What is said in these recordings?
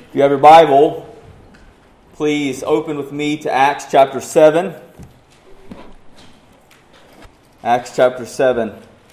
If you have your Bible, please open with me to Acts chapter 7. Acts chapter 7.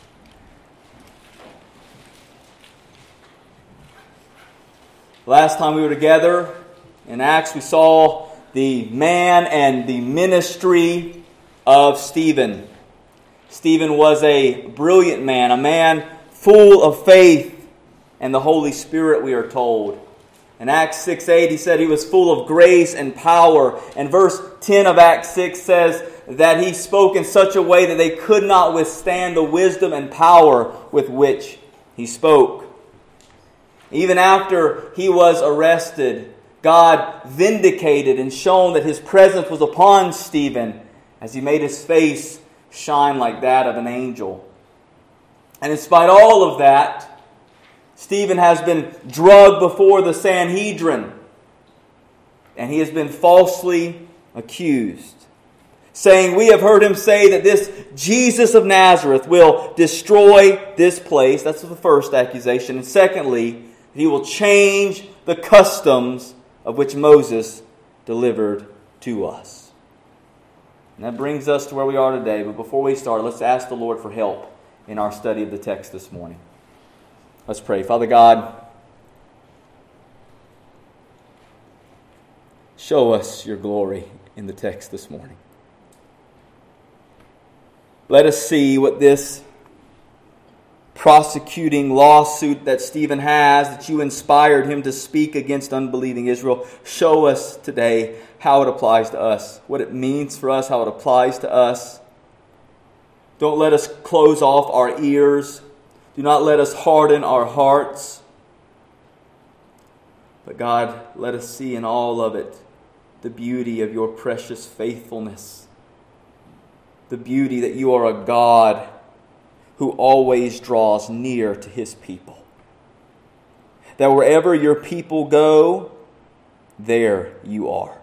Last time we were together in Acts, we saw the man and the ministry of Stephen. Stephen was a brilliant man, a man full of faith and the Holy Spirit, we are told. In Acts 6:8, he said he was full of grace and power. And verse 10 of Acts 6 says that he spoke in such a way that they could not withstand the wisdom and power with which he spoke. Even after he was arrested, God vindicated and shown that His presence was upon Stephen as he made his face shine like that of an angel. And in spite of all of that, Stephen has been drugged before the Sanhedrin, and he has been falsely accused, saying, "We have heard him say that this Jesus of Nazareth will destroy this place." That's the first accusation. And secondly, he will change the customs of which Moses delivered to us. And that brings us to where we are today. But before we start, let's ask the Lord for help in our study of the text this morning. Let's pray. Father God, show us your glory in the text this morning. Let us see what this prosecuting lawsuit that Stephen has, that you inspired him to speak against unbelieving Israel. Show us today how it applies to us, what it means for us, how it applies to us. Don't let us close off our ears. Do not let us harden our hearts. But God, let us see in all of it the beauty of your precious faithfulness. The beauty that you are a God who always draws near to His people. That wherever your people go, there you are.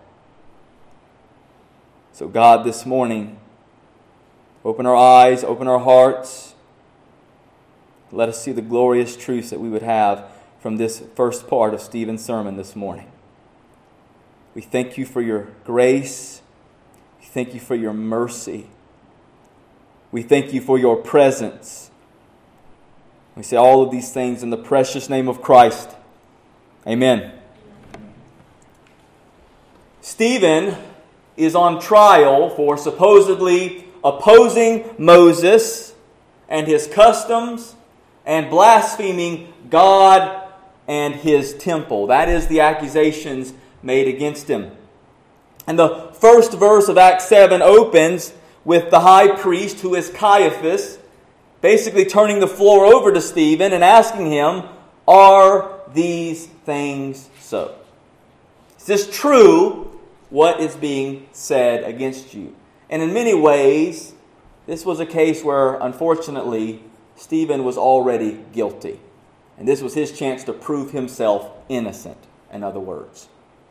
So God, this morning, open our eyes, open our hearts. Let us see the glorious truths that we would have from this first part of Stephen's sermon this morning. We thank you for your grace. We thank you for your mercy. We thank you for your presence. We say all of these things in the precious name of Christ. Amen. Stephen is on trial for supposedly opposing Moses and his customs and blaspheming God and His temple. That is the accusations made against him. And the first verse of Acts 7 opens with the high priest, who is Caiaphas, basically turning the floor over to Stephen and asking him, "Are these things so? Is this true, what is being said against you?" And in many ways, this was a case where, unfortunately, Stephen was already guilty. And this was his chance to prove himself innocent, in other words.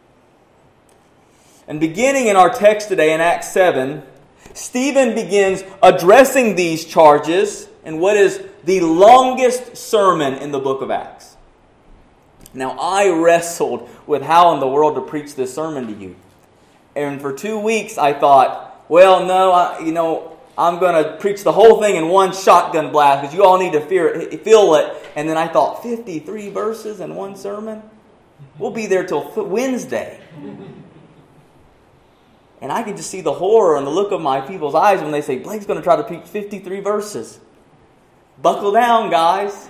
And beginning in our text today in Acts 7, Stephen begins addressing these charges in what is the longest sermon in the book of Acts. Now, I wrestled with how in the world to preach this sermon to you. And for 2 weeks I thought, well, no, I'm going to preach the whole thing in one shotgun blast because you all need to feel it. And then I thought, 53 verses in one sermon? We'll be there till Wednesday. And I can just see the horror and the look of my people's eyes when they say, Blake's going to try to preach 53 verses. Buckle down, guys.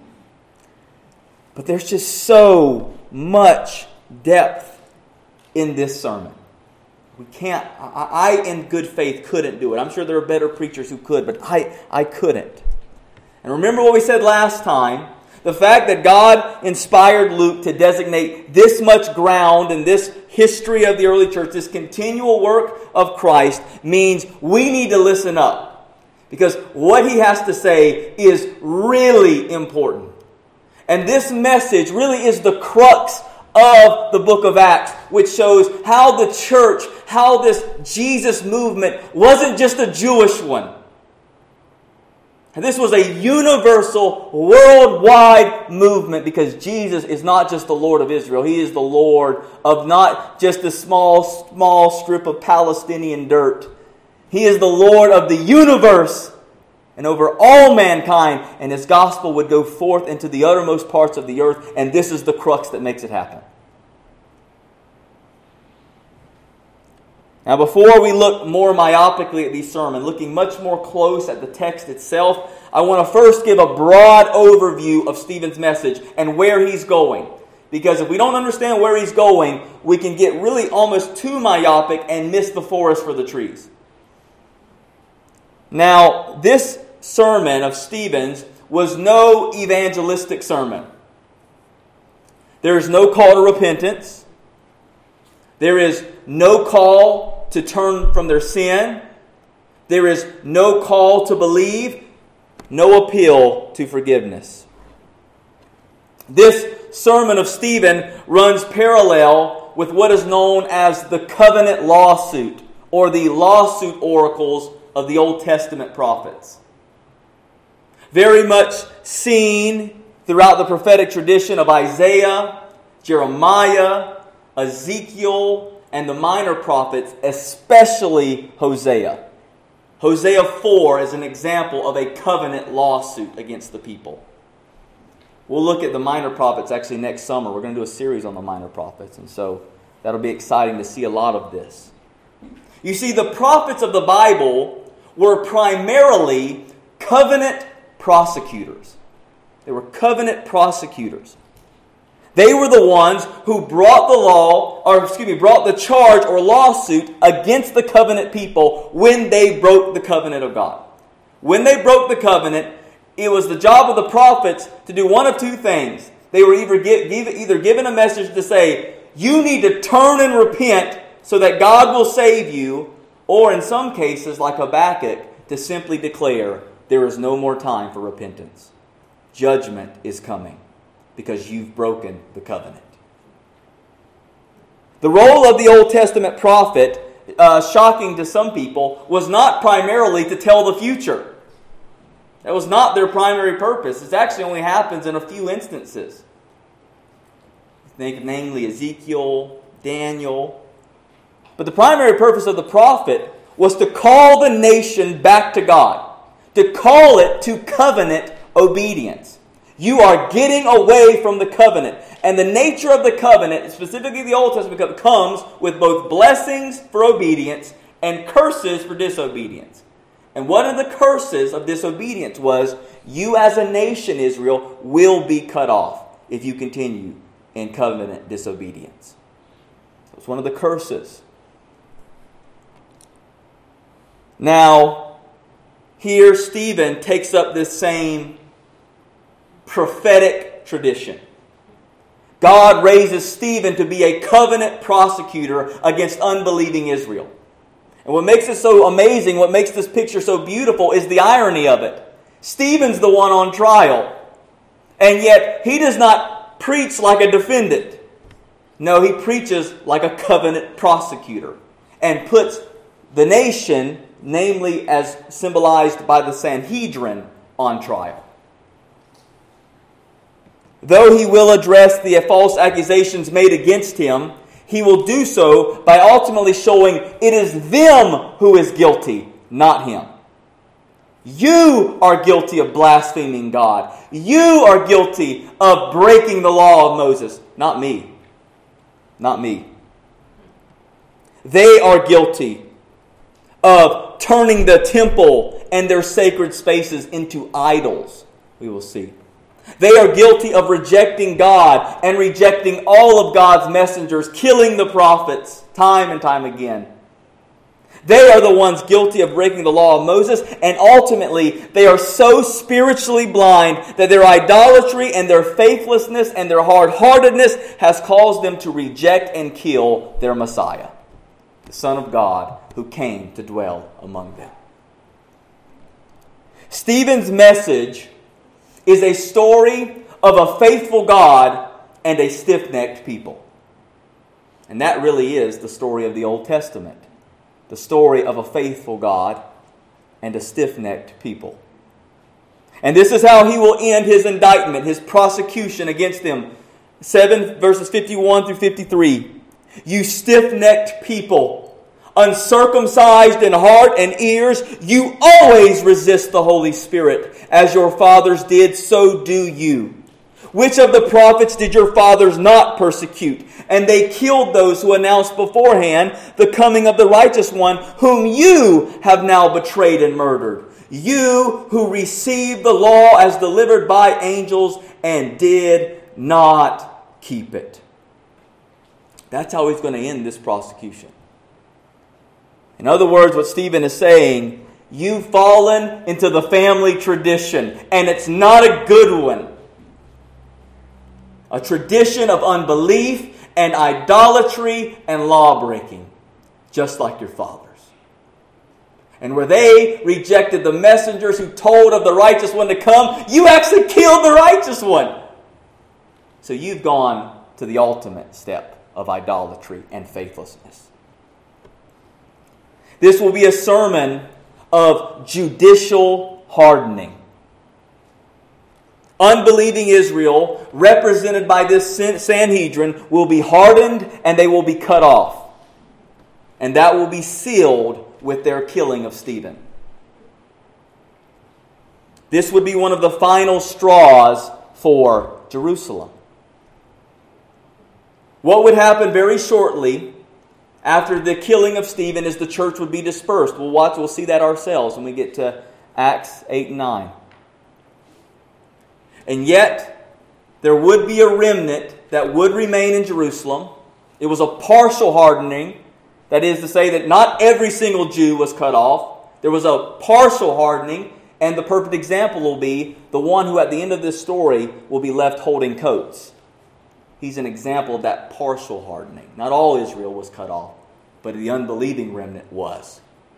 But there's just so much depth in this sermon. We can't, I in good faith couldn't do it. I'm sure there are better preachers who could, but I couldn't. And remember what we said last time. The fact that God inspired Luke to designate this much ground in this history of the early church, this continual work of Christ, means we need to listen up. Because what he has to say is really important. And this message really is the crux of the book of Acts, which shows how the church, how this Jesus movement wasn't just a Jewish one. And this was a universal, worldwide movement because Jesus is not just the Lord of Israel. He is the Lord of not just a small strip of Palestinian dirt. He is the Lord of the universe and over all mankind. And His gospel would go forth into the uttermost parts of the earth. And this is the crux that makes it happen. Now, before we look more myopically at these sermons, looking much more close at the text itself, I want to first give a broad overview of Stephen's message and where he's going. Because if we don't understand where he's going, we can get really almost too myopic and miss the forest for the trees. Now, this sermon of Stephen's was no evangelistic sermon. There is no call to repentance. There is no call to turn from their sin. There is no call to believe. No appeal to forgiveness. This sermon of Stephen runs parallel with what is known as the covenant lawsuit or the lawsuit oracles of the Old Testament prophets. Very much seen throughout the prophetic tradition of Isaiah, Jeremiah, Ezekiel, and the minor prophets, especially Hosea. Hosea 4 is an example of a covenant lawsuit against the people. We'll look at the minor prophets actually next summer. We're going to do a series on the minor prophets, and so that'll be exciting to see a lot of this. You see, the prophets of the Bible were primarily covenant prosecutors. They were covenant prosecutors. They were the ones who brought brought the charge or lawsuit against the covenant people when they broke the covenant of God. When they broke the covenant, it was the job of the prophets to do one of two things. They were either given a message to say, you need to turn and repent so that God will save you, or in some cases, like Habakkuk, to simply declare, there is no more time for repentance. Judgment is coming, because you've broken the covenant. The role of the Old Testament prophet, shocking to some people, was not primarily to tell the future. That was not their primary purpose. It actually only happens in a few instances. Think namely Ezekiel, Daniel. But the primary purpose of the prophet was to call the nation back to God, to call it to covenant obedience. You are getting away from the covenant. And the nature of the covenant, specifically the Old Testament covenant, comes with both blessings for obedience and curses for disobedience. And one of the curses of disobedience was, you as a nation, Israel, will be cut off if you continue in covenant disobedience. It's one of the curses. Now, here Stephen takes up this same prophetic tradition. God raises Stephen to be a covenant prosecutor against unbelieving Israel. And what makes it so amazing, what makes this picture so beautiful, is the irony of it. Stephen's the one on trial, and yet he does not preach like a defendant. No, he preaches like a covenant prosecutor and puts the nation, namely as symbolized by the Sanhedrin, on trial. Though he will address the false accusations made against him, he will do so by ultimately showing it is them who is guilty, not him. You are guilty of blaspheming God. You are guilty of breaking the law of Moses, not me. Not me. They are guilty of turning the temple and their sacred spaces into idols, we will see. They are guilty of rejecting God and rejecting all of God's messengers, killing the prophets time and time again. They are the ones guilty of breaking the law of Moses, and ultimately they are so spiritually blind that their idolatry and their faithlessness and their hard-heartedness has caused them to reject and kill their Messiah, the Son of God, who came to dwell among them. Stephen's message is a story of a faithful God and a stiff-necked people. And that really is the story of the Old Testament. The story of a faithful God and a stiff-necked people. And this is how he will end his indictment, his prosecution against them. 7 verses 51 through 53. You stiff-necked people, uncircumcised in heart and ears, you always resist the Holy Spirit. As your fathers did, so do you. Which of the prophets did your fathers not persecute? And they killed those who announced beforehand the coming of the righteous one, whom you have now betrayed and murdered. You who received the law as delivered by angels and did not keep it. That's how he's going to end this prosecution. In other words, what Stephen is saying, you've fallen into the family tradition, and it's not a good one. A tradition of unbelief and idolatry and law-breaking, just like your fathers. And where they rejected the messengers who told of the righteous one to come, you actually killed the righteous one. So you've gone to the ultimate step of idolatry and faithlessness. This will be a sermon of judicial hardening. Unbelieving Israel, represented by this Sanhedrin, will be hardened and they will be cut off. And that will be sealed with their killing of Stephen. This would be one of the final straws for Jerusalem. What would happen very shortly after the killing of Stephen is the church would be dispersed. We'll see that ourselves when we get to Acts 8 and 9. And yet, there would be a remnant that would remain in Jerusalem. It was a partial hardening. That is to say that not every single Jew was cut off. There was a partial hardening, and the perfect example will be the one who at the end of this story will be left holding coats. He's an example of that partial hardening. Not all Israel was cut off, but the unbelieving remnant was.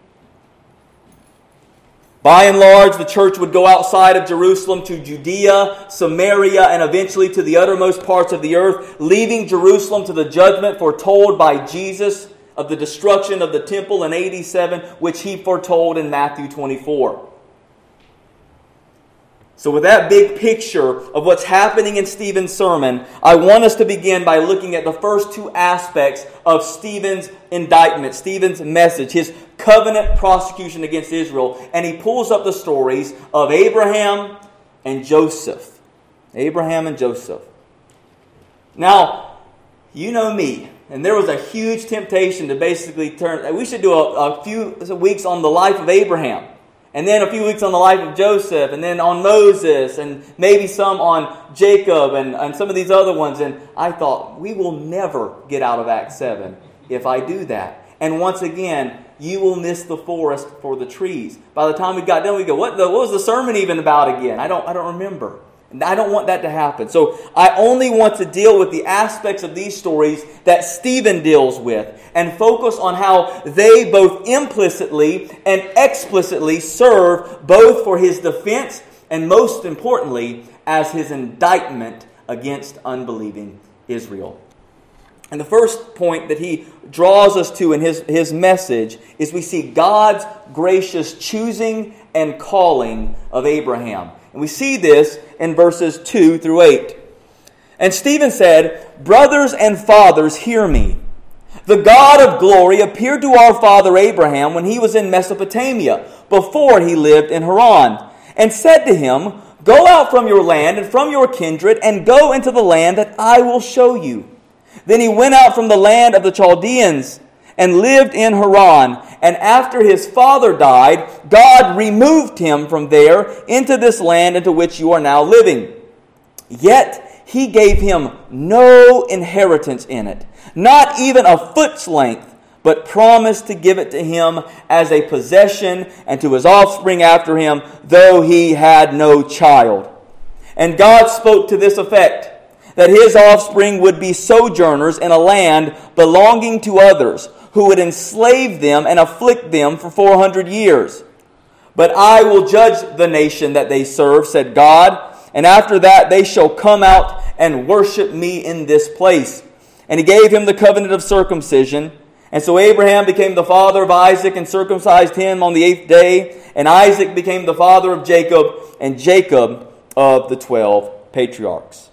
By and large, the church would go outside of Jerusalem to Judea, Samaria, and eventually to the uttermost parts of the earth, leaving Jerusalem to the judgment foretold by Jesus of the destruction of the temple in AD 7, which he foretold in Matthew 24. So with that big picture of what's happening in Stephen's sermon, I want us to begin by looking at the first two aspects of Stephen's indictment, Stephen's message, his covenant prosecution against Israel. And he pulls up the stories of Abraham and Joseph. Abraham and Joseph. Now, you know me, and there was a huge temptation to basically turn... We should do a few weeks on the life of Abraham. And then a few weeks on the life of Joseph, and then on Moses, and maybe some on Jacob, and some of these other ones. And I thought, we will never get out of Acts 7 if I do that. And once again, you will miss the forest for the trees. By the time we got done, we go, what was the sermon even about again? I don't remember. And I don't want that to happen. So I only want to deal with the aspects of these stories that Stephen deals with and focus on how they both implicitly and explicitly serve both for his defense and most importantly as his indictment against unbelieving Israel. And the first point that he draws us to in his message is we see God's gracious choosing and calling of Abraham. And we see this in verses 2 through 8. And Stephen said, "Brothers and fathers, hear me. The God of glory appeared to our father Abraham when he was in Mesopotamia, before he lived in Haran, and said to him, 'Go out from your land and from your kindred, and go into the land that I will show you.' Then he went out from the land of the Chaldeans and lived in Haran. And after his father died, God removed him from there into this land into which you are now living. Yet he gave him no inheritance in it, not even a foot's length, but promised to give it to him as a possession and to his offspring after him, though he had no child. And God spoke to this effect, that his offspring would be sojourners in a land belonging to others, who would enslave them and afflict them for 400 years. But I will judge the nation that they serve, said God, and after that they shall come out and worship me in this place. And he gave him the covenant of circumcision, And so Abraham became the father of Isaac and circumcised him on the 8th day. And Isaac became the father of Jacob, and Jacob of the 12 patriarchs.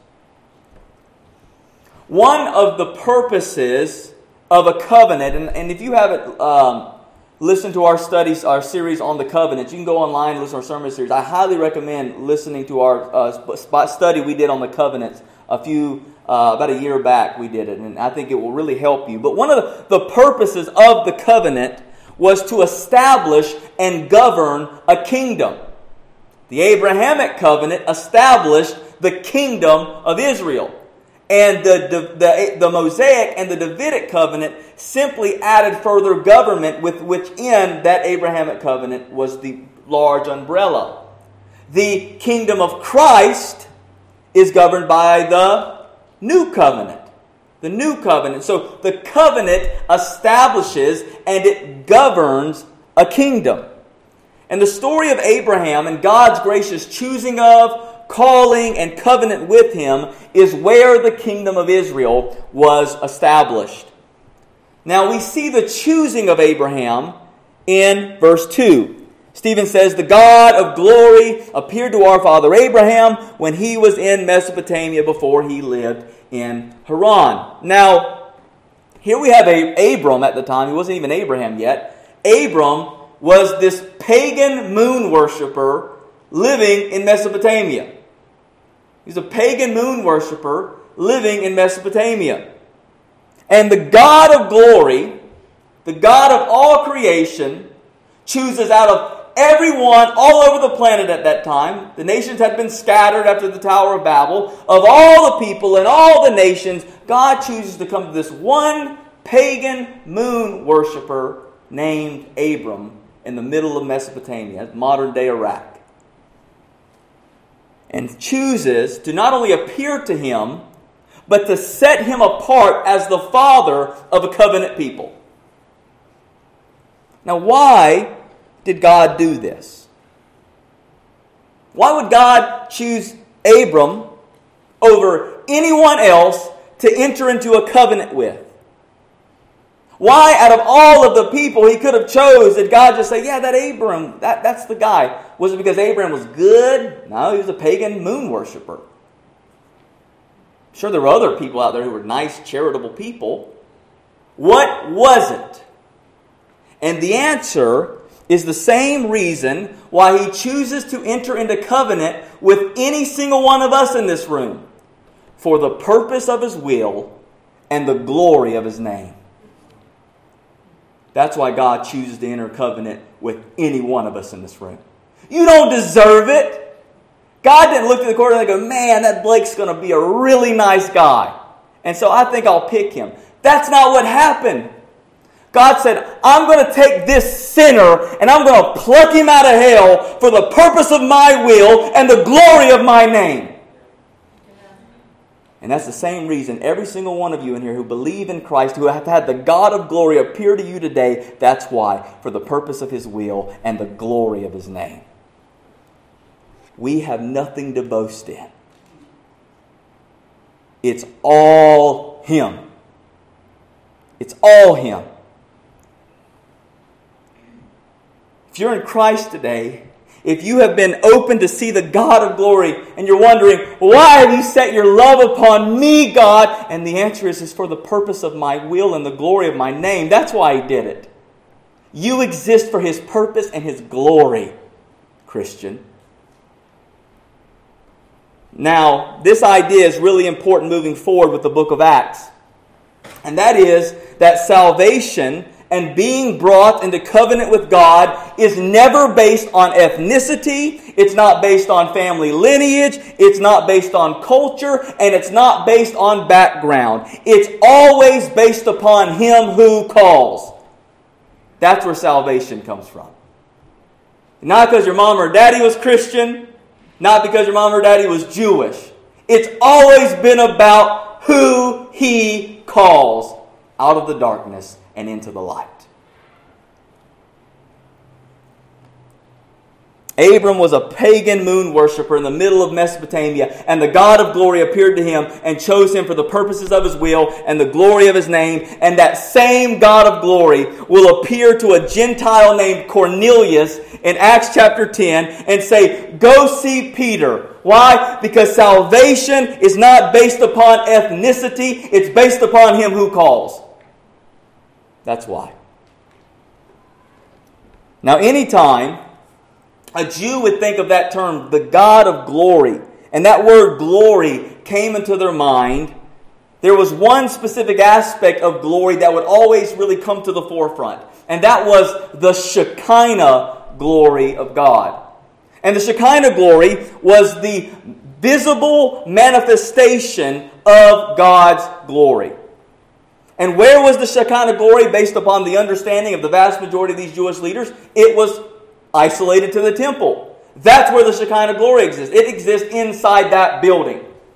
One of the purposes of a covenant, and if you haven't listened to our studies, our series on the covenants, you can go online and listen to our sermon series. I highly recommend listening to our study we did on the covenants about a year back we did it, and I think it will really help you. But one of the purposes of the covenant was to establish and govern a kingdom. The Abrahamic covenant established the kingdom of Israel. And the Mosaic and the Davidic covenant simply added further government with which in that Abrahamic covenant was the large umbrella. The kingdom of Christ is governed by the new covenant. The new covenant. So the covenant establishes and it governs a kingdom. And the story of Abraham and God's gracious choosing of, calling, and covenant with him is where the kingdom of Israel was established. Now we see the choosing of Abraham in verse 2. Stephen says, "The God of glory appeared to our father Abraham when he was in Mesopotamia before he lived in Haran." Now, here we have Abram at the time. He wasn't even Abraham yet. Abram was this pagan moon worshiper living in Mesopotamia. He's a pagan moon worshiper living in Mesopotamia. And the God of glory, the God of all creation, chooses out of everyone all over the planet at that time. The nations had been scattered after the Tower of Babel. Of all the people and all the nations, God chooses to come to this one pagan moon worshiper named Abram in the middle of Mesopotamia, modern-day Iraq. And chooses to not only appear to him, but to set him apart as the father of a covenant people. Now, why did God do this? Why would God choose Abram over anyone else to enter into a covenant with? Why, out of all of the people he could have chose, did God just say, yeah, that Abram, that's the guy? Was it because Abram was good? No, he was a pagan moon worshiper. I'm sure there were other people out there who were nice, charitable people. What was it? And the answer is the same reason why he chooses to enter into covenant with any single one of us in this room. For the purpose of his will and the glory of his name. That's why God chooses to enter covenant with any one of us in this room. You don't deserve it. God didn't look at the court and go, man, that Blake's going to be a really nice guy. And so I think I'll pick him. That's not what happened. God said, I'm going to take this sinner and I'm going to pluck him out of hell for the purpose of my will and the glory of my name. And that's the same reason every single one of you in here who believe in Christ, who have had the God of glory appear to you today, that's why, for the purpose of his will and the glory of his name. We have nothing to boast in. It's all him. It's all him. If you're in Christ today, if you have been open to see the God of glory and you're wondering, why have you set your love upon me, God? And the answer is for the purpose of my will and the glory of my name. That's why he did it. You exist for his purpose and his glory, Christian. Now, this idea is really important moving forward with the book of Acts. And that is that salvation and being brought into covenant with God is never based on ethnicity, it's not based on family lineage, it's not based on culture, and it's not based on background. It's always based upon him who calls. That's where salvation comes from. Not because your mom or daddy was Christian, not because your mom or daddy was Jewish. It's always been about who he calls out of the darkness and into the light. Abram was a pagan moon worshiper in the middle of Mesopotamia, and the God of glory appeared to him and chose him for the purposes of his will and the glory of his name. And that same God of glory will appear to a Gentile named Cornelius in Acts chapter 10 and say, "Go see Peter." Why? Because salvation is not based upon ethnicity, it's based upon him who calls. That's why. Now, anytime a Jew would think of that term, the God of glory, and that word glory came into their mind, there was one specific aspect of glory that would always really come to the forefront, and that was the Shekinah glory of God. And the Shekinah glory was the visible manifestation of God's glory. And where was the Shekinah glory based upon the understanding of the vast majority of these Jewish leaders? It was isolated to the temple. That's where the Shekinah glory exists. It exists inside that building.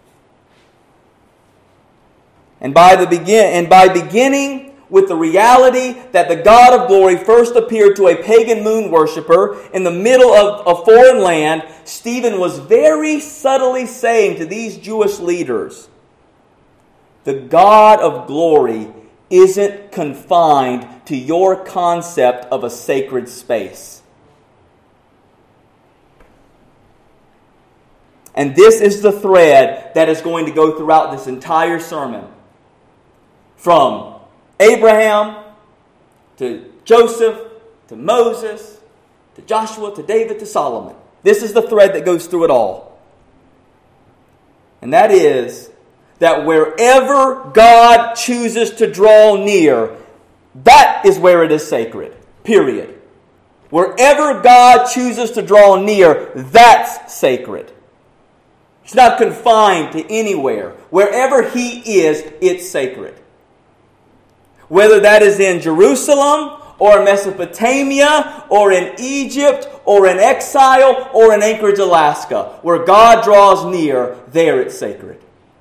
And by beginning with the reality that the God of glory first appeared to a pagan moon worshiper in the middle of a foreign land, Stephen was very subtly saying to these Jewish leaders, the God of glory isn't confined to your concept of a sacred space. And this is the thread that is going to go throughout this entire sermon. From Abraham to Joseph to Moses to Joshua to David to Solomon. This is the thread that goes through it all. And that is that wherever God chooses to draw near, that is where it is sacred. Period. Wherever God chooses to draw near, that's sacred. It's not confined to anywhere. Wherever He is, it's sacred. Whether that is in Jerusalem, or in Mesopotamia, or in Egypt, or in exile, or in Anchorage, Alaska. Where God draws near, there it's sacred.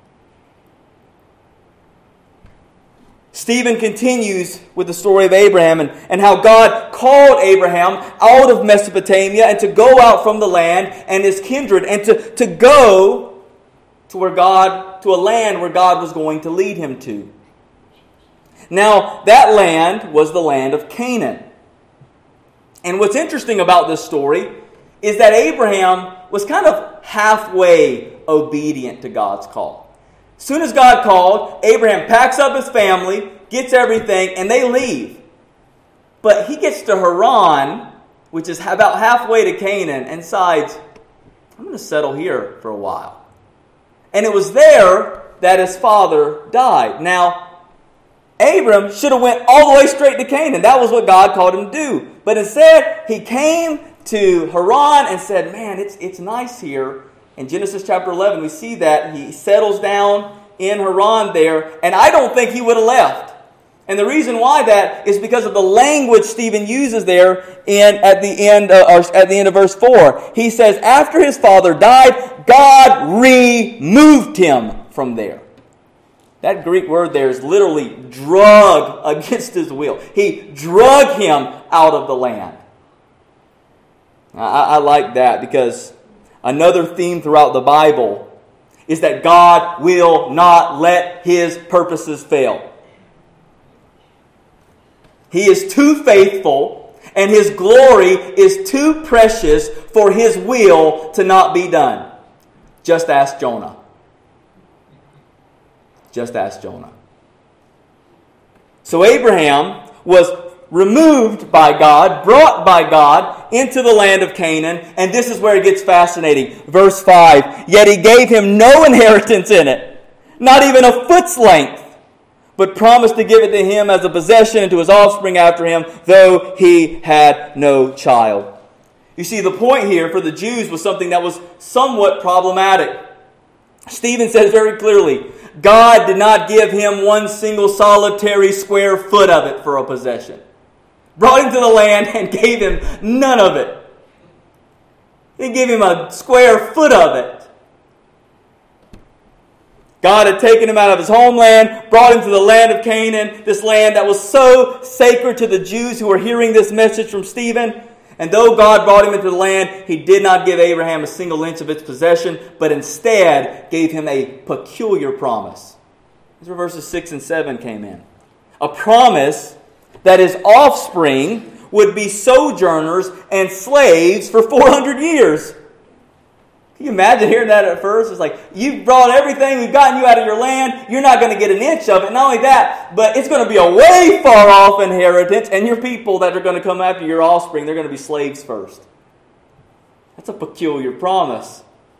Stephen continues with the story of Abraham and how God called Abraham out of Mesopotamia and to go out from the land and his kindred and to go to a land where God was going to lead him to. Now, that land was the land of Canaan. And what's interesting about this story is that Abraham was kind of halfway obedient to God's call. As soon as God called, Abraham packs up his family, gets everything, and they leave. But he gets to Haran, which is about halfway to Canaan, and decides, I'm going to settle here for a while. And it was there that his father died. Now, Abram should have went all the way straight to Canaan. That was what God called him to do. But instead, he came to Haran and said, man, it's nice here. In Genesis chapter 11, we see that he settles down in Haran there, and I don't think he would have left. And the reason why that is because of the language Stephen uses there at the end of verse 4. He says, after his father died, God removed him from there. That Greek word there is literally drug against his will. He drug him out of the land. I like that because another theme throughout the Bible is that God will not let His purposes fail. He is too faithful and His glory is too precious for His will to not be done. Just ask Jonah. Just ask Jonah. So Abraham was removed by God, brought by God into the land of Canaan, and this is where it gets fascinating. Verse 5, yet He gave him no inheritance in it, not even a foot's length, but promised to give it to him as a possession and to his offspring after him, though he had no child. You see, the point here for the Jews was something that was somewhat problematic. Stephen says very clearly, God did not give him one single solitary square foot of it for a possession. Brought him to the land and gave him none of it. He gave him a square foot of it. God had taken him out of his homeland, brought him to the land of Canaan, this land that was so sacred to the Jews who were hearing this message from Stephen. And though God brought him into the land, he did not give Abraham a single inch of its possession, but instead gave him a peculiar promise. These were verses 6 and 7 came in. A promise that his offspring would be sojourners and slaves for 400 years. Can you imagine hearing that at first? It's like, you've brought everything, we've gotten you out of your land, you're not going to get an inch of it. Not only that, but it's going to be a way far off inheritance, and your people that are going to come after your offspring, they're going to be slaves first. That's a peculiar promise.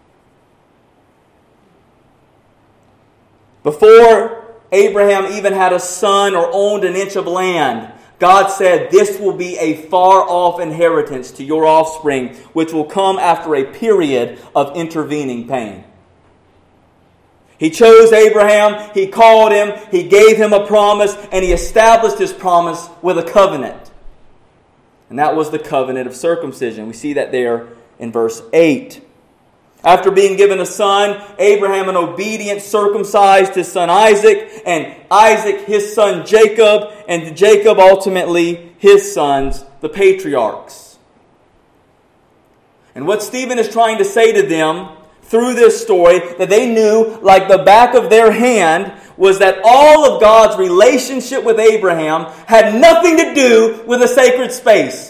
Before Abraham even had a son or owned an inch of land, God said, this will be a far-off inheritance to your offspring, which will come after a period of intervening pain. He chose Abraham, he called him, he gave him a promise, and he established his promise with a covenant. And that was the covenant of circumcision. We see that there in verse 8. After being given a son, Abraham in obedience circumcised his son Isaac, and Isaac his son Jacob, and Jacob ultimately his sons, the patriarchs. And what Stephen is trying to say to them through this story that they knew like the back of their hand was that all of God's relationship with Abraham had nothing to do with a sacred space.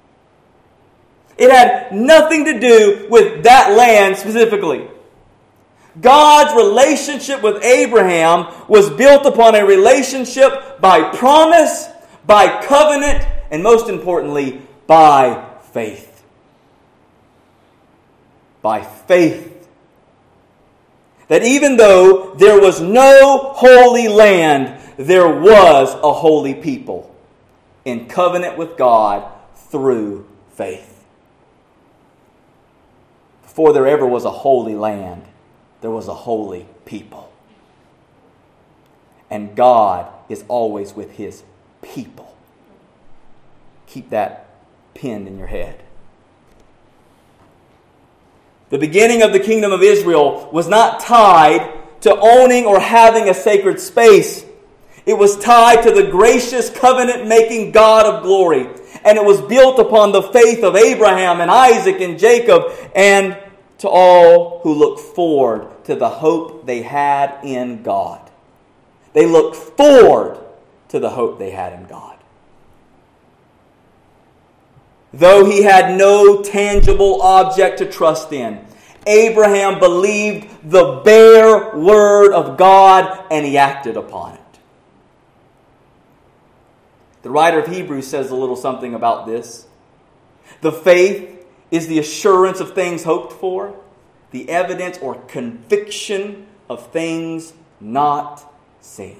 It had nothing to do with that land specifically. God's relationship with Abraham was built upon a relationship by promise, by covenant, and most importantly, by faith. By faith. That even though there was no holy land, there was a holy people in covenant with God through faith. Before there ever was a holy land, there was a holy people. And God is always with his people. Keep that pinned in your head. The beginning of the kingdom of Israel was not tied to owning or having a sacred space. It was tied to the gracious covenant-making God of glory. And it was built upon the faith of Abraham and Isaac and Jacob and to all who look forward to the hope they had in God. They looked forward to the hope they had in God. Though he had no tangible object to trust in, Abraham believed the bare word of God and he acted upon it. The writer of Hebrews says a little something about this. The faith is the assurance of things hoped for, the evidence or conviction of things not seen.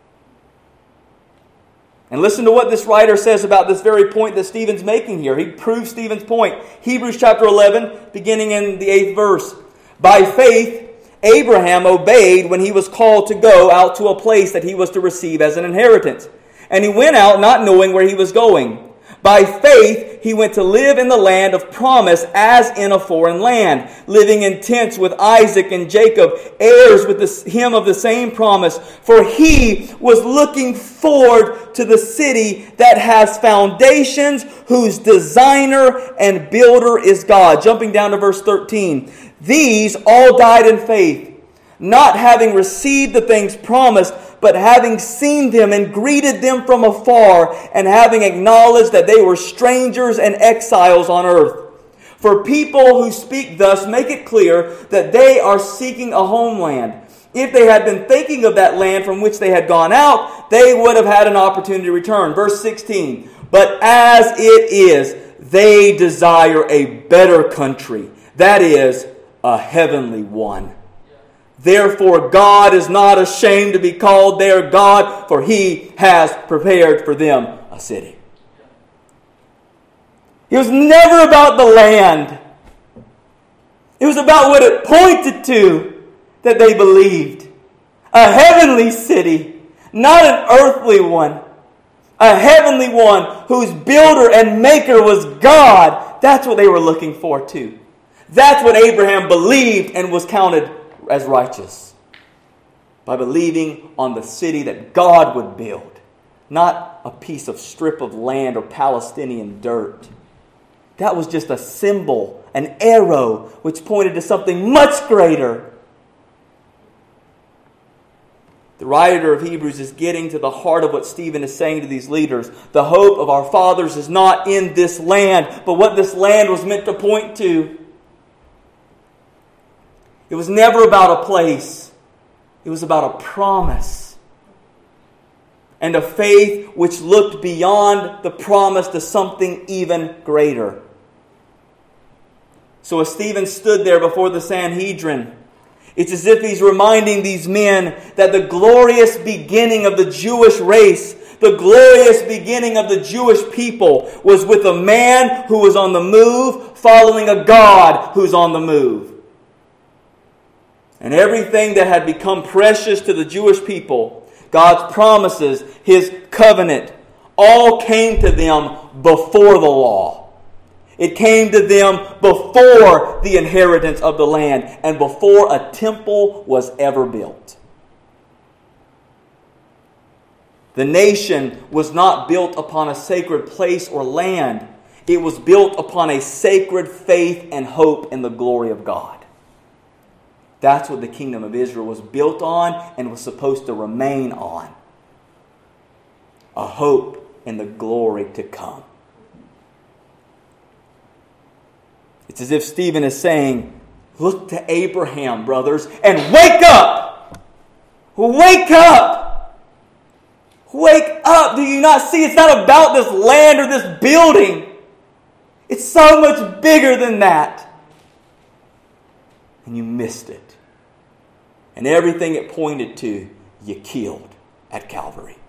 And listen to what this writer says about this very point that Stephen's making here. He proves Stephen's point. Hebrews chapter 11, beginning in the 8th verse. By faith, Abraham obeyed when he was called to go out to a place that he was to receive as an inheritance. And he went out not knowing where he was going. By faith, he went to live in the land of promise as in a foreign land, living in tents with Isaac and Jacob, heirs with him of the same promise. For he was looking forward to the city that has foundations, whose designer and builder is God. Jumping down to verse 13. These all died in faith, not having received the things promised, but having seen them and greeted them from afar, and having acknowledged that they were strangers and exiles on earth. For people who speak thus make it clear that they are seeking a homeland. If they had been thinking of that land from which they had gone out, they would have had an opportunity to return. Verse 16, but as it is, they desire a better country, that is, a heavenly one. Therefore, God is not ashamed to be called their God, for he has prepared for them a city. It was never about the land. It was about what it pointed to that they believed. A heavenly city, not an earthly one. A heavenly one whose builder and maker was God. That's what they were looking for too. That's what Abraham believed and was counted as righteous, by believing on the city that God would build, not a piece of strip of land or Palestinian dirt. That was just a symbol, an arrow, which pointed to something much greater. The writer of Hebrews is getting to the heart of what Stephen is saying to these leaders. The hope of our fathers is not in this land, but what this land was meant to point to. It was never about a place. It was about a promise. And a faith which looked beyond the promise to something even greater. So as Stephen stood there before the Sanhedrin, it's as if he's reminding these men that the glorious beginning of the Jewish race, the glorious beginning of the Jewish people, was with a man who was on the move, following a God who's on the move. And everything that had become precious to the Jewish people, God's promises, His covenant, all came to them before the law. It came to them before the inheritance of the land and before a temple was ever built. The nation was not built upon a sacred place or land. It was built upon a sacred faith and hope in the glory of God. That's what the kingdom of Israel was built on and was supposed to remain on. A hope in the glory to come. It's as if Stephen is saying, look to Abraham, brothers, and wake up! Wake up! Wake up! Do you not see? It's not about this land or this building. It's so much bigger than that. And you missed it. And everything it pointed to, you killed at Calvary.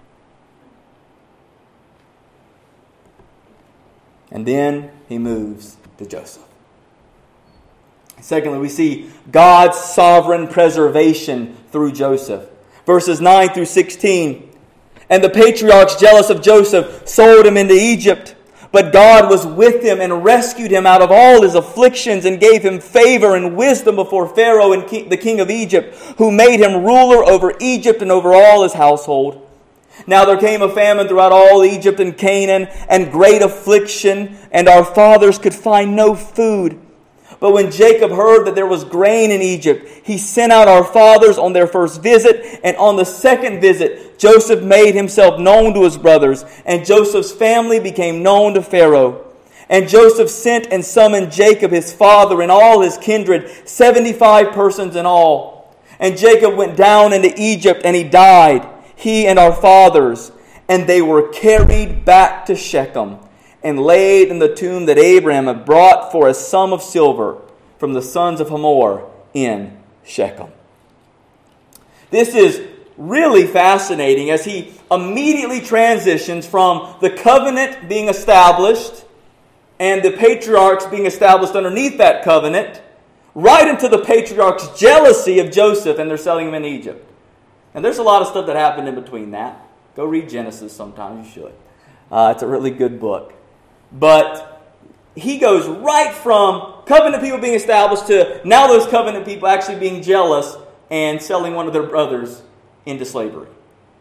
And then he moves to Joseph. Secondly, we see God's sovereign preservation through Joseph. Verses 9 through 16. And the patriarchs, jealous of Joseph, sold him into Egypt. But God was with him and rescued him out of all his afflictions and gave him favor and wisdom before Pharaoh and the king of Egypt, who made him ruler over Egypt and over all his household. Now there came a famine throughout all Egypt and Canaan, and great affliction, and our fathers could find no food. But when Jacob heard that there was grain in Egypt, he sent out our fathers on their first visit, and on the second visit, Joseph made himself known to his brothers, and Joseph's family became known to Pharaoh. And Joseph sent and summoned Jacob his father and all his kindred, 75 persons in all. And Jacob went down into Egypt, and he died, he and our fathers, and they were carried back to Shechem, and laid in the tomb that Abraham had brought for a sum of silver from the sons of Hamor in Shechem. This is really fascinating as he immediately transitions from the covenant being established and the patriarchs being established underneath that covenant right into the patriarchs' jealousy of Joseph and they're selling him in Egypt. And there's a lot of stuff that happened in between that. Go read Genesis sometime, you should. It's a really good book. But he goes right from covenant people being established to now those covenant people actually being jealous and selling one of their brothers into slavery.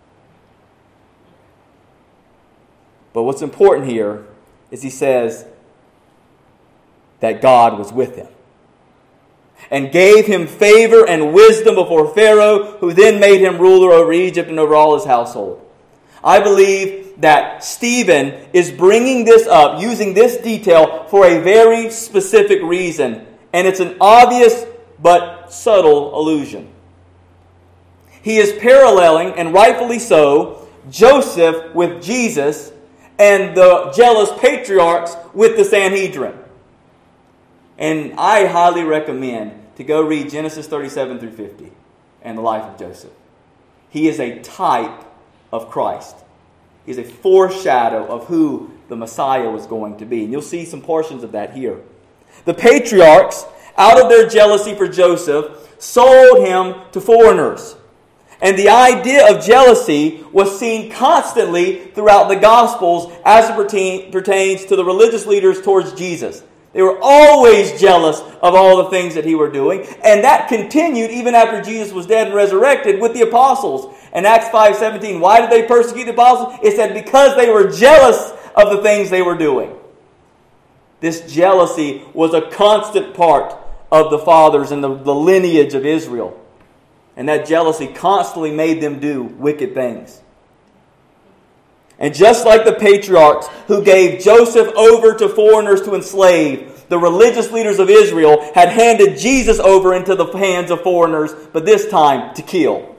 But what's important here is he says that God was with him and gave him favor and wisdom before Pharaoh, who then made him ruler over Egypt and over all his household. I believe that Stephen is bringing this up, using this detail for a very specific reason. And it's an obvious but subtle allusion. He is paralleling, and rightfully so, Joseph with Jesus and the jealous patriarchs with the Sanhedrin. And I highly recommend to go read Genesis 37 through 50 and the life of Joseph. He is a type of Christ. He is a foreshadow of who the Messiah was going to be. And you'll see some portions of that here. The patriarchs, out of their jealousy for Joseph, sold him to foreigners. And the idea of jealousy was seen constantly throughout the Gospels as it pertains to the religious leaders towards Jesus. They were always jealous of all the things that he were doing. And that continued even after Jesus was dead and resurrected with the apostles. In Acts 5:17, why did they persecute the apostles? It said because they were jealous of the things they were doing. This jealousy was a constant part of the fathers and the lineage of Israel. And that jealousy constantly made them do wicked things. And just like the patriarchs who gave Joseph over to foreigners to enslave, the religious leaders of Israel had handed Jesus over into the hands of foreigners, but this time to kill.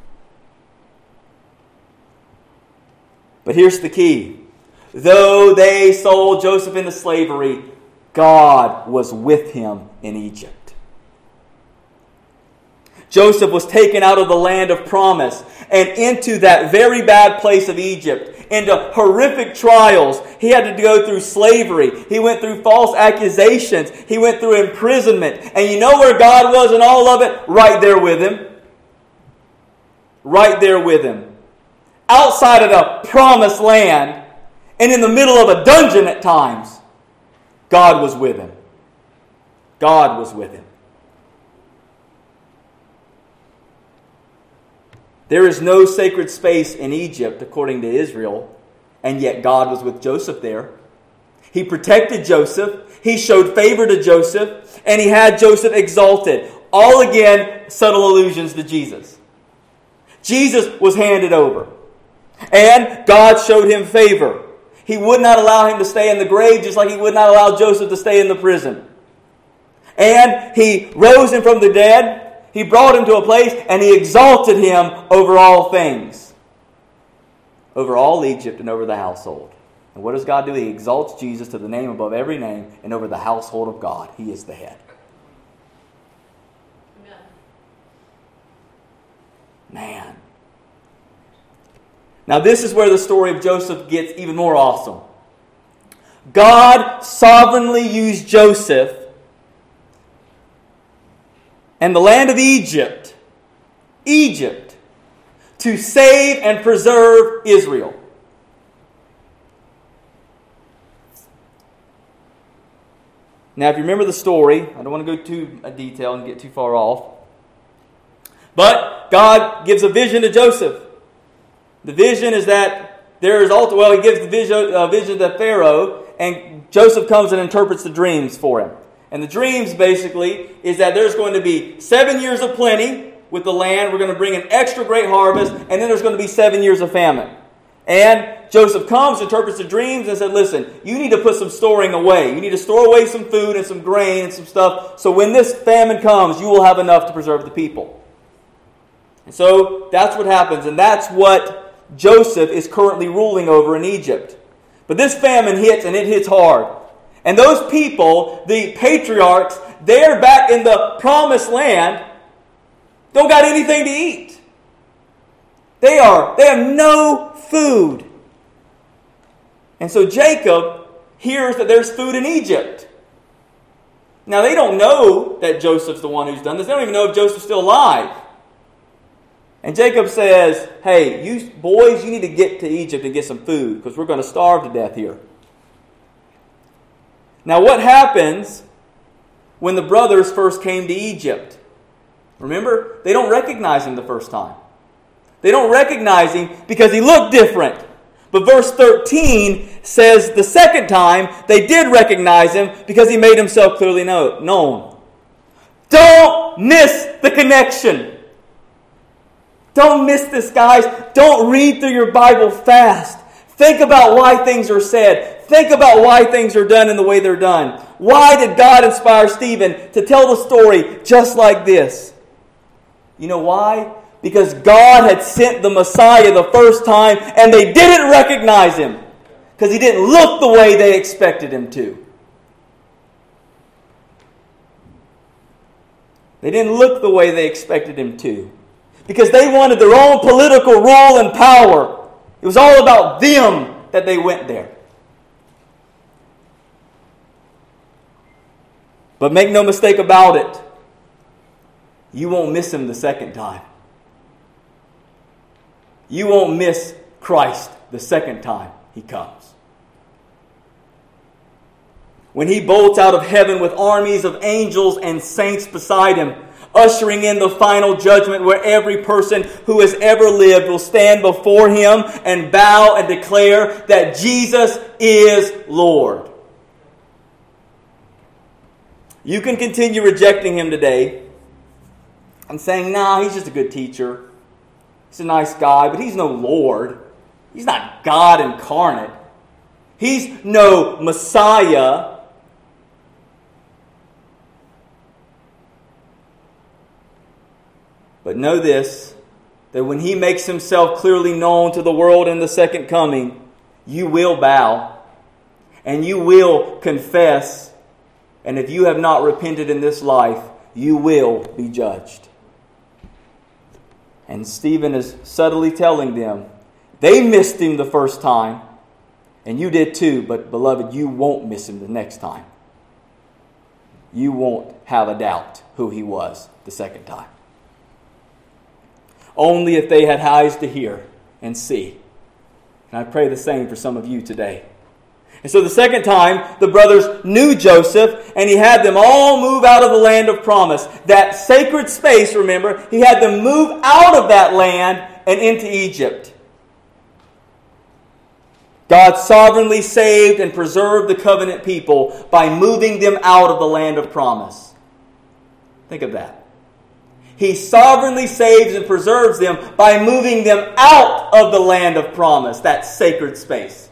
But here's the key. Though they sold Joseph into slavery, God was with him in Egypt. Joseph was taken out of the land of promise and into that very bad place of Egypt, into horrific trials. He had to go through slavery. He went through false accusations. He went through imprisonment. And you know where God was in all of it? Right there with him. Right there with him. Outside of the promised land and in the middle of a dungeon at times, God was with him. God was with him. There is no sacred space in Egypt, according to Israel, and yet God was with Joseph there. He protected Joseph, he showed favor to Joseph, and he had Joseph exalted. All again, subtle allusions to Jesus. Jesus was handed over, and God showed him favor. He would not allow him to stay in the grave, just like he would not allow Joseph to stay in the prison. And he rose him from the dead. He brought him to a place and he exalted him over all things. Over all Egypt and over the household. And what does God do? He exalts Jesus to the name above every name and over the household of God. He is the head. Amen. Man. Now this is where the story of Joseph gets even more awesome. God sovereignly used Joseph and the land of Egypt, to save and preserve Israel. Now, if you remember the story, I don't want to go too detail and get too far off. But God gives a vision to Joseph. The vision is that there is he gives the vision to Pharaoh, and Joseph comes and interprets the dreams for him. And the dreams basically is that there's going to be 7 years of plenty with the land. We're going to bring an extra great harvest. And then there's going to be 7 years of famine. And Joseph comes, interprets the dreams, and said, listen, you need to put some storing away. You need to store away some food and some grain and some stuff. So when this famine comes, you will have enough to preserve the people. And so that's what happens. And that's what Joseph is currently ruling over in Egypt. But this famine hits, and it hits hard. And those people, the patriarchs, they're back in the promised land, don't got anything to eat. They have no food. And so Jacob hears that there's food in Egypt. Now they don't know that Joseph's the one who's done this. They don't even know if Joseph's still alive. And Jacob says, hey, you boys, you need to get to Egypt and get some food because we're going to starve to death here. Now, what happens when the brothers first came to Egypt? Remember, they don't recognize him the first time. They don't recognize him because he looked different. But verse 13 says the second time they did recognize him because he made himself clearly known. Don't miss the connection. Don't miss this, guys. Don't read through your Bible fast. Think about why things are said. Think about why things are done in the way they're done. Why did God inspire Stephen to tell the story just like this? You know why? Because God had sent the Messiah the first time and they didn't recognize him. Because he didn't look the way they expected him to. They didn't look the way they expected him to. Because they wanted their own political rule and power. It was all about them that they went there. But make no mistake about it. You won't miss him the second time. You won't miss Christ the second time he comes. When he bolts out of heaven with armies of angels and saints beside him, ushering in the final judgment where every person who has ever lived will stand before him and bow and declare that Jesus is Lord. You can continue rejecting him today and saying, nah, he's just a good teacher. He's a nice guy, but he's no Lord. He's not God incarnate. He's no Messiah. But know this, that when he makes himself clearly known to the world in the second coming, you will bow and you will confess. And if you have not repented in this life, you will be judged. And Stephen is subtly telling them, they missed him the first time, and you did too, but beloved, you won't miss him the next time. You won't have a doubt who he was the second time. Only if they had eyes to hear and see. And I pray the same for some of you today. And so the second time, the brothers knew Joseph, and he had them all move out of the land of promise. That sacred space, remember, he had them move out of that land and into Egypt. God sovereignly saved and preserved the covenant people by moving them out of the land of promise. Think of that. He sovereignly saves and preserves them by moving them out of the land of promise, that sacred space.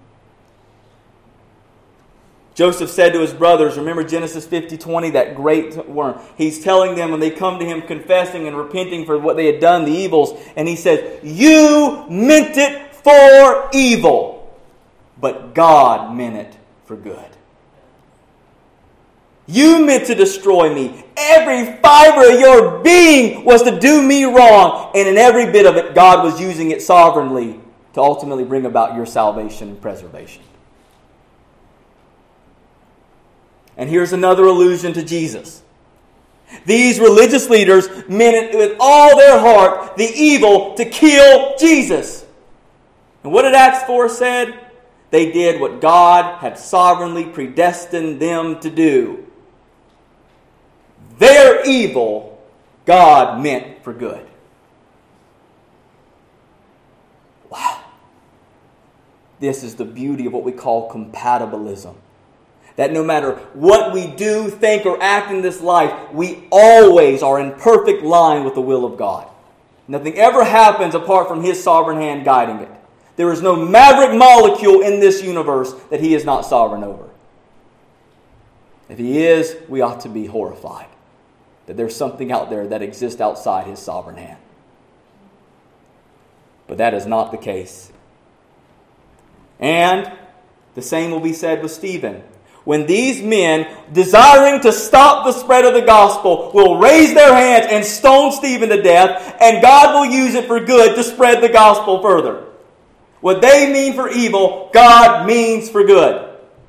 Joseph said to his brothers, remember Genesis 50:20, that great worm. He's telling them when they come to him confessing and repenting for what they had done, the evils, and he says, you meant it for evil, but God meant it for good. You meant to destroy me. Every fiber of your being was to do me wrong. And in every bit of it, God was using it sovereignly to ultimately bring about your salvation and preservation. And here's another allusion to Jesus. These religious leaders meant it with all their heart, the evil, to kill Jesus. And what did Acts 4 said? They did what God had sovereignly predestined them to do. Their evil, God meant for good. Wow. This is the beauty of what we call compatibilism. That no matter what we do, think, or act in this life, we always are in perfect line with the will of God. Nothing ever happens apart from His sovereign hand guiding it. There is no maverick molecule in this universe that He is not sovereign over. If He is, we ought to be horrified that there's something out there that exists outside His sovereign hand. But that is not the case. And the same will be said with Stephen. When these men, desiring to stop the spread of the gospel, will raise their hands and stone Stephen to death, and God will use it for good to spread the gospel further. What they mean for evil, God means for good.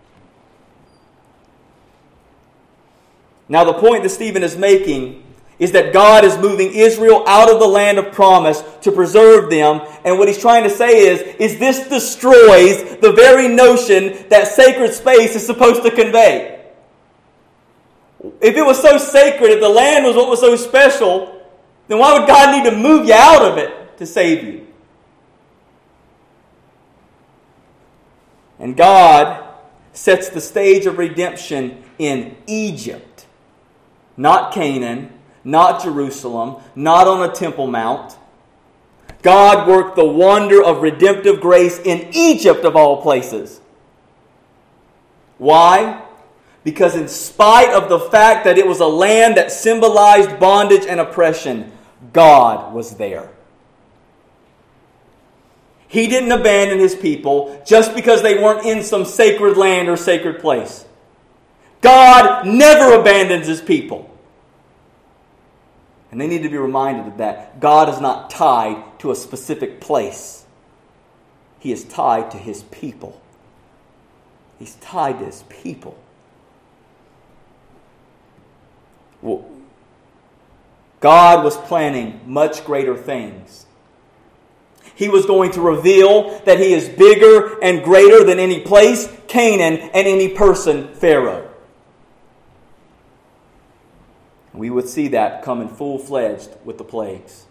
Now the point that Stephen is making is that God is moving Israel out of the land of promise to preserve them. And what he's trying to say is this destroys the very notion that sacred space is supposed to convey. If it was so sacred, if the land was what was so special, then why would God need to move you out of it to save you? And God sets the stage of redemption in Egypt. Not Canaan, not Jerusalem, not on a Temple Mount. God worked the wonder of redemptive grace in Egypt of all places. Why? Because in spite of the fact that it was a land that symbolized bondage and oppression, God was there. He didn't abandon His people just because they weren't in some sacred land or sacred place. God never abandons His people. And they need to be reminded of that. God is not tied to a specific place. He is tied to His people. He's tied to His people. Well, God was planning much greater things. He was going to reveal that He is bigger and greater than any place, Canaan, and any person, Pharaoh. We would see that coming full-fledged with the plagues.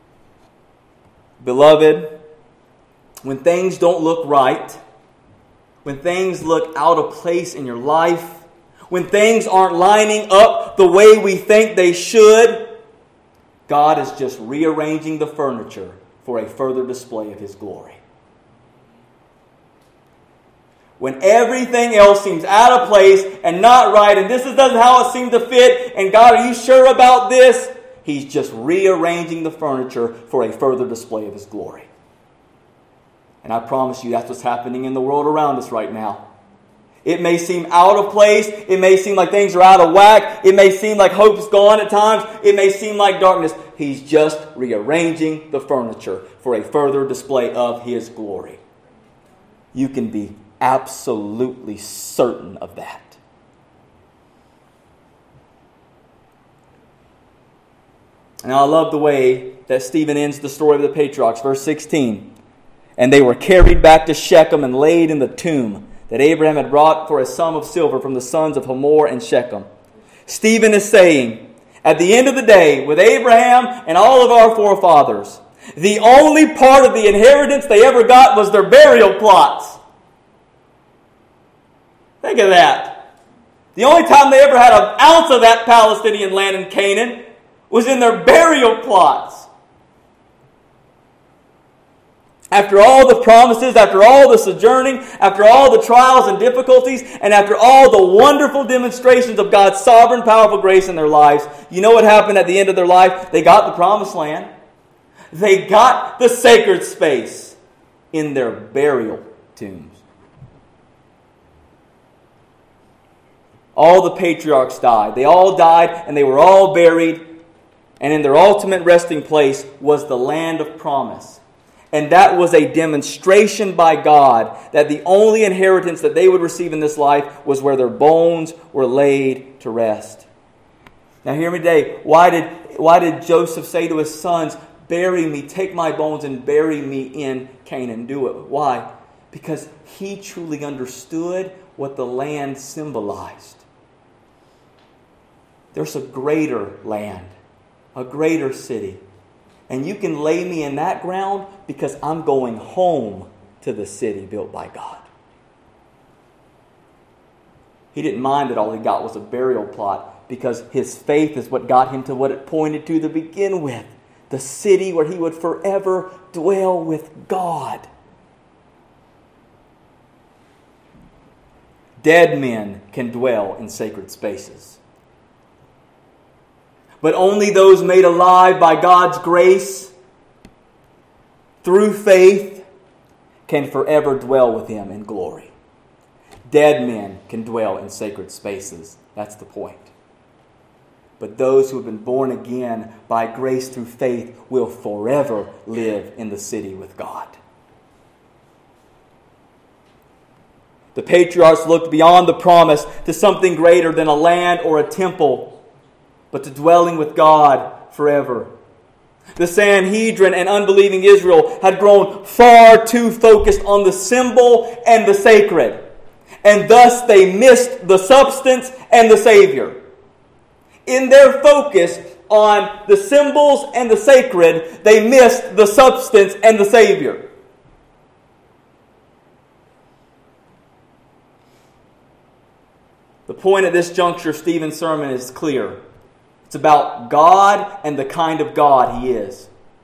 Beloved, when things don't look right, when things look out of place in your life, when things aren't lining up the way we think they should, God is just rearranging the furniture for a further display of His glory. When everything else seems out of place and not right, and this doesn't how it seems to fit, and God, are you sure about this? He's just rearranging the furniture for a further display of His glory. And I promise you that's what's happening in the world around us right now. It may seem out of place. It may seem like things are out of whack. It may seem like hope's gone at times. It may seem like darkness. He's just rearranging the furniture for a further display of His glory. You can be absolutely certain of that. And I love the way that Stephen ends the story of the patriarchs. Verse 16. And they were carried back to Shechem and laid in the tomb that Abraham had brought for a sum of silver from the sons of Hamor and Shechem. Stephen is saying, at the end of the day, with Abraham and all of our forefathers, the only part of the inheritance they ever got was their burial plots. Think of that. The only time they ever had an ounce of that Palestinian land in Canaan was in their burial plots. After all the promises, after all the sojourning, after all the trials and difficulties, and after all the wonderful demonstrations of God's sovereign, powerful grace in their lives, you know what happened at the end of their life? They got the promised land. They got the sacred space in their burial tombs. All the patriarchs died. They all died and they were all buried. And in their ultimate resting place was the land of promise. And that was a demonstration by God that the only inheritance that they would receive in this life was where their bones were laid to rest. Now hear me today. Why did Joseph say to his sons, bury me, take my bones and bury me in Canaan? Do it. Why? Because he truly understood what the land symbolized. There's a greater land, a greater city. And you can lay me in that ground because I'm going home to the city built by God. He didn't mind that all he got was a burial plot because his faith is what got him to what it pointed to begin with. The city where he would forever dwell with God. Dead men can dwell in sacred spaces. But only those made alive by God's grace through faith can forever dwell with Him in glory. Dead men can dwell in sacred spaces. That's the point. But those who have been born again by grace through faith will forever live in the city with God. The patriarchs looked beyond the promise to something greater than a land or a temple, but to dwelling with God forever. The Sanhedrin and unbelieving Israel had grown far too focused on the symbol and the sacred, and thus they missed the substance and the Savior. In their focus on the symbols and the sacred, they missed the substance and the Savior. The point at this juncture of Stephen's sermon is clear. It's about God and the kind of God He is.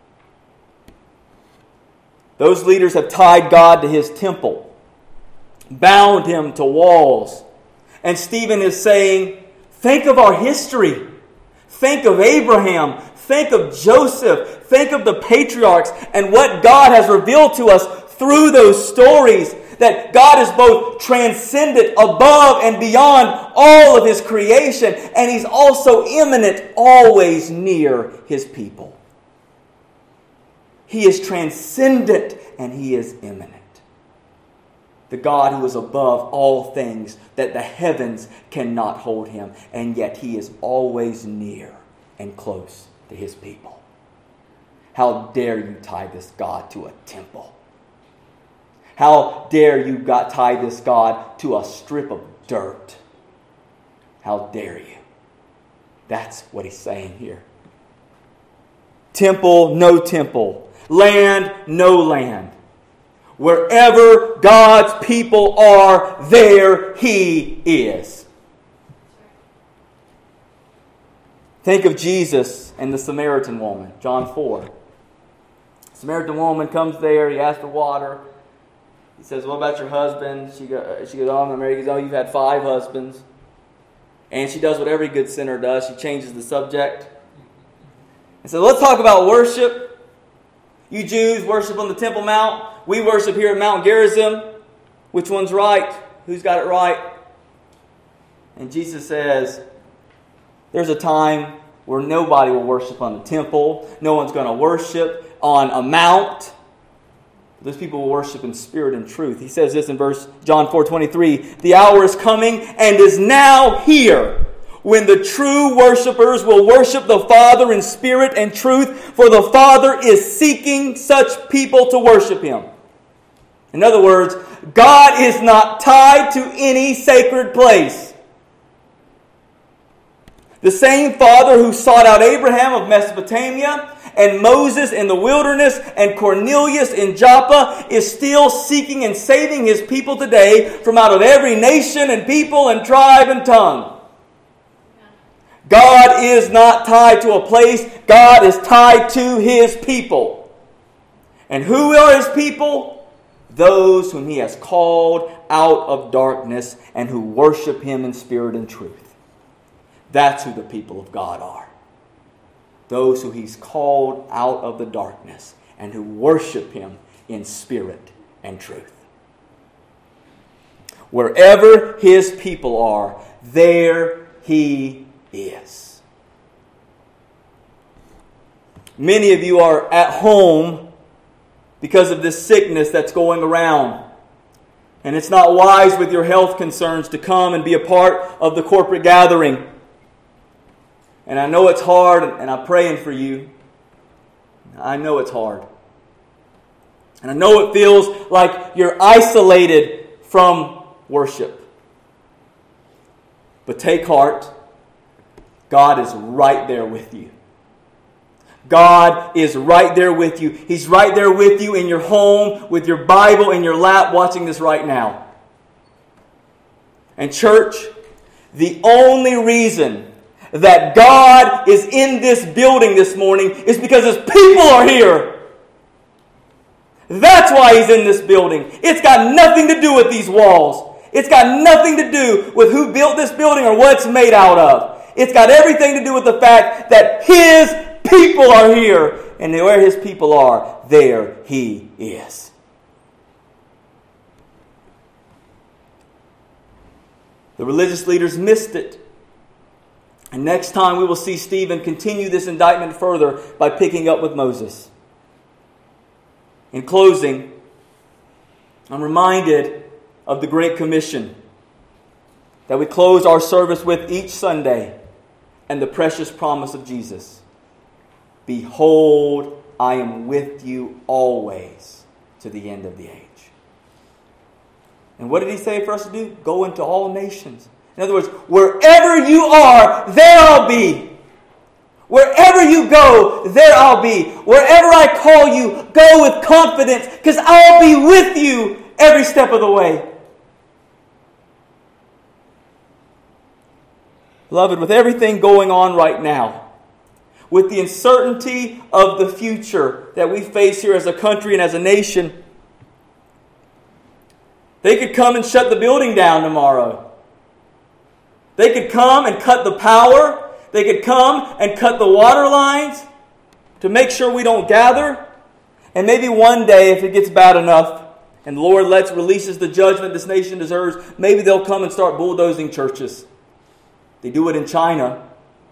Those leaders have tied God to His temple, bound Him to walls. And Stephen is saying, think of our history. Think of Abraham. Think of Joseph. Think of the patriarchs and what God has revealed to us through those stories. That God is both transcendent, above and beyond all of His creation. And He's also immanent, always near His people. He is transcendent and He is immanent. The God who is above all things, that the heavens cannot hold Him. And yet He is always near and close to His people. How dare you tie this God to a temple? How dare you tie this God to a strip of dirt? How dare you? That's what he's saying here. Temple, no temple. Land, no land. Wherever God's people are, there He is. Think of Jesus and the Samaritan woman, John 4. The Samaritan woman comes there, he asks for water. He says, what about your husband? She goes, oh, I'm not married. He goes, oh, you've had 5 husbands. And she does what every good sinner does. She changes the subject. And so let's talk about worship. You Jews worship on the Temple Mount. We worship here at Mount Gerizim. Which one's right? Who's got it right? And Jesus says, there's a time where nobody will worship on the temple. No one's going to worship on a mount. Those people will worship in spirit and truth. He says this in John 4:23. The hour is coming and is now here when the true worshipers will worship the Father in spirit and truth, for the Father is seeking such people to worship Him. In other words, God is not tied to any sacred place. The same Father who sought out Abraham of Mesopotamia and Moses in the wilderness and Cornelius in Joppa is still seeking and saving His people today from out of every nation and people and tribe and tongue. God is not tied to a place. God is tied to His people. And who are His people? Those whom He has called out of darkness and who worship Him in spirit and truth. That's who the people of God are. Those who He's called out of the darkness and who worship Him in spirit and truth. Wherever His people are, there He is. Many of you are at home because of this sickness that's going around. And it's not wise with your health concerns to come and be a part of the corporate gathering. And I know it's hard, and I'm praying for you. I know it's hard. And I know it feels like you're isolated from worship. But take heart. God is right there with you. God is right there with you. He's right there with you in your home, with your Bible in your lap, watching this right now. And church, the only reason that God is in this building this morning is because His people are here. That's why He's in this building. It's got nothing to do with these walls. It's got nothing to do with who built this building or what it's made out of. It's got everything to do with the fact that His people are here. And where His people are, there He is. The religious leaders missed it. And next time we will see Stephen continue this indictment further by picking up with Moses. In closing, I'm reminded of the Great Commission that we close our service with each Sunday and the precious promise of Jesus. Behold, I am with you always to the end of the age. And what did He say for us to do? Go into all nations. In other words, wherever you are, there I'll be. Wherever you go, there I'll be. Wherever I call you, go with confidence, because I'll be with you every step of the way. Beloved, with everything going on right now, with the uncertainty of the future that we face here as a country and as a nation, they could come and shut the building down tomorrow. They could come and cut the power. They could come and cut the water lines to make sure we don't gather. And maybe one day, if it gets bad enough, and the Lord releases the judgment this nation deserves, maybe they'll come and start bulldozing churches. They do it in China.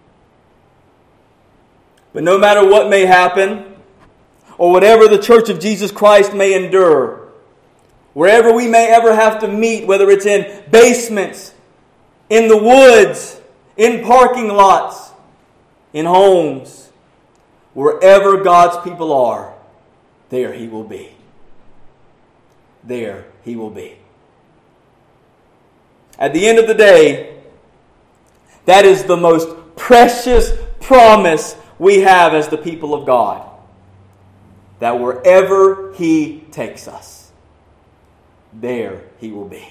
But no matter what may happen, or whatever the Church of Jesus Christ may endure, wherever we may ever have to meet, whether it's in basements, in the woods, in parking lots, in homes, wherever God's people are, there He will be. There He will be. At the end of the day, that is the most precious promise we have as the people of God. That wherever He takes us, there He will be.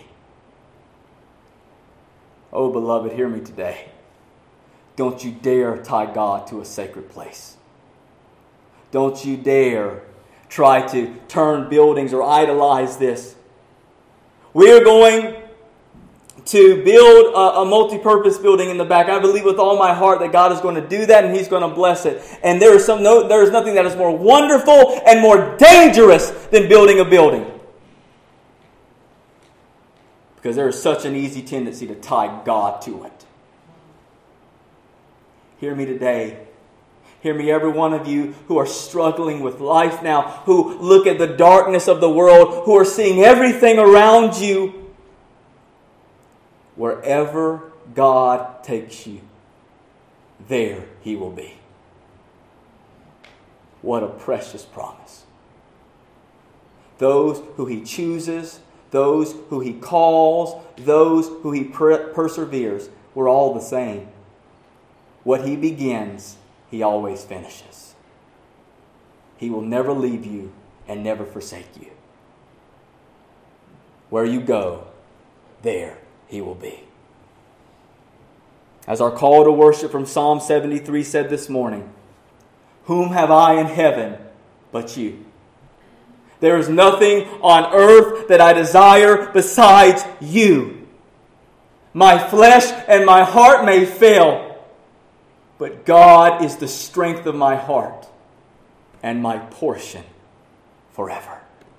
Oh, beloved, hear me today. Don't you dare tie God to a sacred place. Don't you dare try to turn buildings or idolize this. We are going to build a multi-purpose building in the back. I believe with all my heart that God is going to do that and He's going to bless it. And there is nothing that is more wonderful and more dangerous than building a building. Because there is such an easy tendency to tie God to it. Hear me today. Hear me, every one of you who are struggling with life now, who look at the darkness of the world, who are seeing everything around you. Wherever God takes you, there He will be. What a precious promise. Those who He chooses, those who He calls, those who He perseveres, we're all the same. What He begins, He always finishes. He will never leave you and never forsake you. Where you go, there He will be. As our call to worship from Psalm 73 said this morning, whom have I in heaven but you? There is nothing on earth that I desire besides you. My flesh and my heart may fail, but God is the strength of my heart and my portion forever.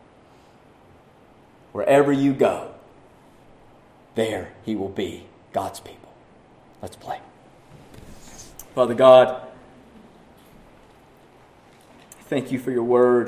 Wherever you go, there He will be, God's people. Let's pray. Father God, thank You for Your word.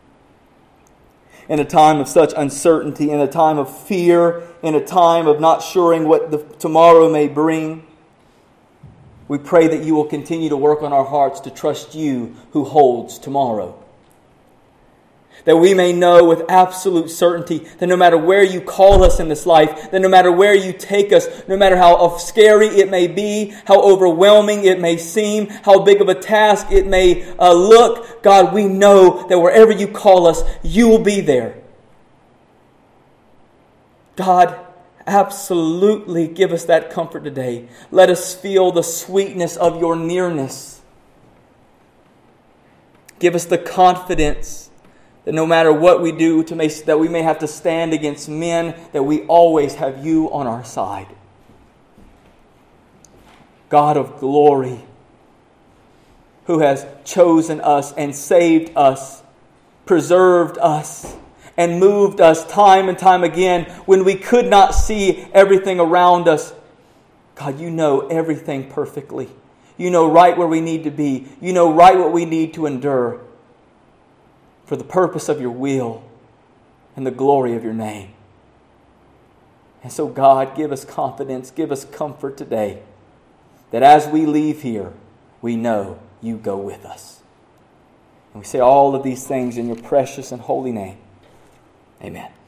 In a time of such uncertainty, in a time of fear, in a time of not sure what the tomorrow may bring, we pray that You will continue to work on our hearts to trust You who holds tomorrow. That we may know with absolute certainty that no matter where You call us in this life, that no matter where You take us, no matter how scary it may be, how overwhelming it may seem, how big of a task it may look, God, we know that wherever You call us, You will be there. God, absolutely give us that comfort today. Let us feel the sweetness of Your nearness. Give us the confidence that no matter what we do, that we may have to stand against men, that we always have You on our side. God of glory, who has chosen us and saved us, preserved us, and moved us time and time again when we could not see everything around us. God, You know everything perfectly. You know right where we need to be. You know right what we need to endure for the purpose of Your will and the glory of Your name. And so, God, give us confidence, give us comfort today that as we leave here, we know You go with us. And we say all of these things in Your precious and holy name. Amen.